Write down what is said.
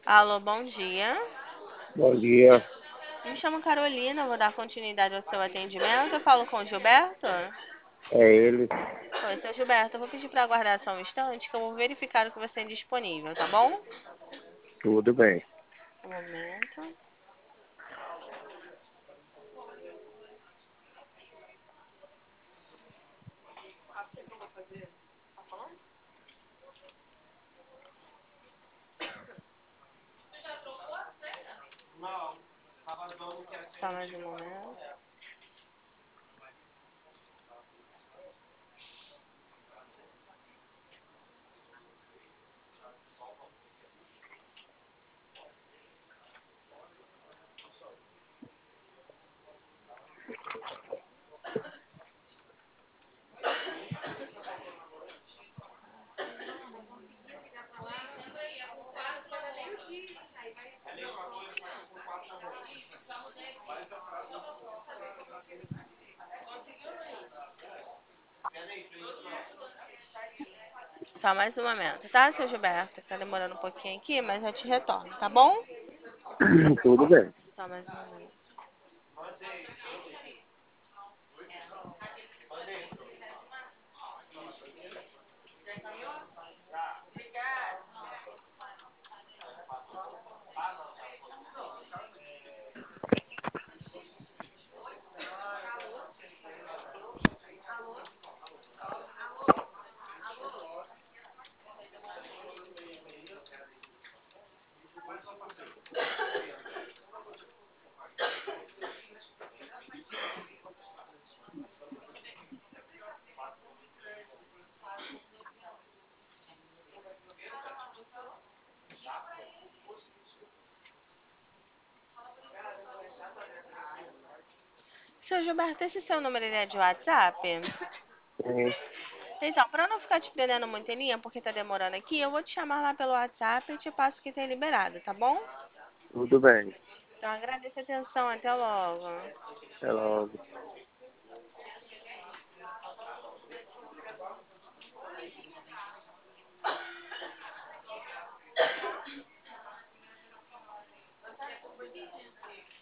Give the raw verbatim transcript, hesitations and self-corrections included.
Alô, bom dia. Bom dia, Me chamo Carolina, vou dar continuidade ao seu atendimento. Eu falo com o Gilberto? é ele. Oi, seu Gilberto, eu vou pedir para aguardar só um instante que eu vou verificar o que você tem disponível, tá bom? Tudo bem. Um momento. Só mais um momento. Só mais um momento, tá, seu Gilberto? Tá demorando um pouquinho aqui, mas eu te retorno, tá bom? Tudo bem. Só mais um momento. Seu Gilberto, esse seu número ele é de WhatsApp? Sim, Então, para não ficar te prendendo muito em linha, porque tá demorando aqui, eu vou te chamar lá pelo WhatsApp e te passo o que tem liberado, tá bom? tudo bem. Então, agradeço a atenção. Até logo. Até logo.